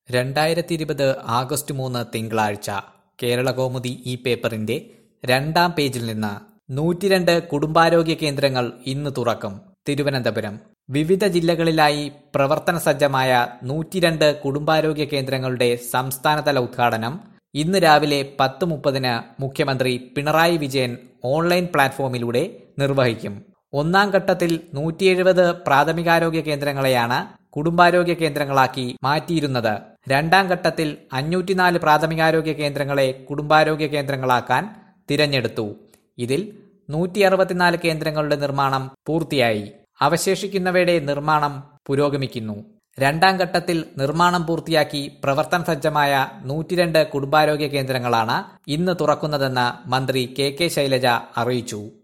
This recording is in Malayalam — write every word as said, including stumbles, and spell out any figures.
രണ്ടായിരത്തി ഇരുപത് ആഗസ്റ്റ് മൂന്ന് തിങ്കളാഴ്ച കേരളകൗമുദി ഈ പേപ്പറിന്റെ രണ്ടാം പേജിൽ നിന്ന് നൂറ്റിരണ്ട് കുടുംബാരോഗ്യ കേന്ദ്രങ്ങൾ ഇന്ന് തുറക്കും. തിരുവനന്തപുരം വിവിധ ജില്ലകളിലായി പ്രവർത്തന സജ്ജമായ നൂറ്റിരണ്ട് കുടുംബാരോഗ്യ കേന്ദ്രങ്ങളുടെ സംസ്ഥാനതല ഉദ്ഘാടനം ഇന്ന് രാവിലെ പത്ത് മുപ്പതിന് മുഖ്യമന്ത്രി പിണറായി വിജയൻ ഓൺലൈൻ പ്ലാറ്റ്ഫോമിലൂടെ നിർവഹിക്കും. ഒന്നാം ഘട്ടത്തിൽ നൂറ്റി എഴുപത് പ്രാഥമികാരോഗ്യ കേന്ദ്രങ്ങളെയാണ് കുടുംബാരോഗ്യ കേന്ദ്രങ്ങളാക്കി മാറ്റിയിരുന്നത്. രണ്ടാം ഘട്ടത്തിൽ അഞ്ഞൂറ്റിനാല് പ്രാഥമികാരോഗ്യ കേന്ദ്രങ്ങളെ കുടുംബാരോഗ്യ കേന്ദ്രങ്ങളാക്കാൻ തിരഞ്ഞെടുത്തു. ഇതിൽ നൂറ്റി അറുപത്തിനാല് കേന്ദ്രങ്ങളുടെ നിർമ്മാണം പൂർത്തിയായി. അവശേഷിക്കുന്നവയുടെ നിർമ്മാണം പുരോഗമിക്കുന്നു. രണ്ടാം ഘട്ടത്തിൽ നിർമ്മാണം പൂർത്തിയാക്കി പ്രവർത്തന സജ്ജമായ നൂറ്റിരണ്ട് കുടുംബാരോഗ്യ കേന്ദ്രങ്ങളാണ് ഇന്ന് തുറക്കുന്നതെന്ന് മന്ത്രി കെ കെ ശൈലജ അറിയിച്ചു.